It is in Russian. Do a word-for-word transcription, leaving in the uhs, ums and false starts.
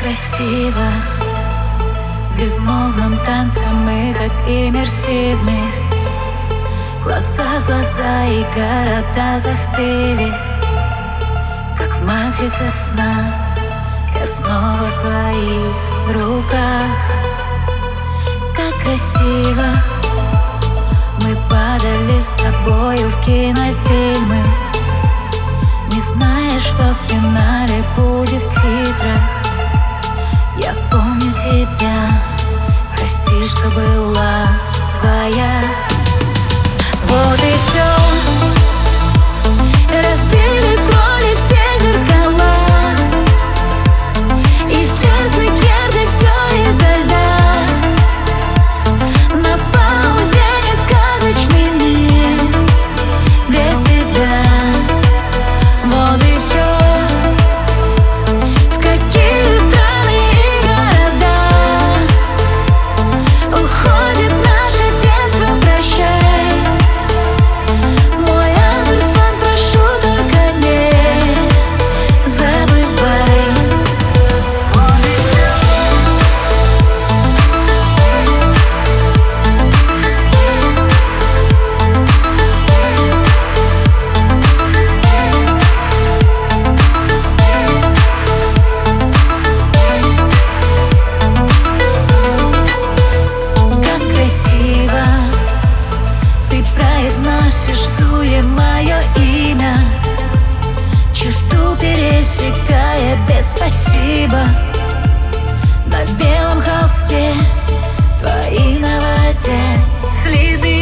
красиво. В безмолвном танце мы так иммерсивны. Глаза в глаза и города застыли, как в матрице сна. Я снова в твоих руках. Так красиво. Мы падали с тобою в кинофильмы, не зная, что в финале будет в титрах. Я помню тебя, прости, что была твоя. Вот и все. Разбили кроли все зеркала, и сердце Герды все изо льда. На паузе несказочный мир без тебя. Вот и все. В какие страны и города уходит наше детство, прощай. Мой Андерсон, прошу, только не забывай. Вот и все. Как красиво ты произносишь всуе мое имя, черту пересекая без спасибо. На белом холсте твои на воде следы.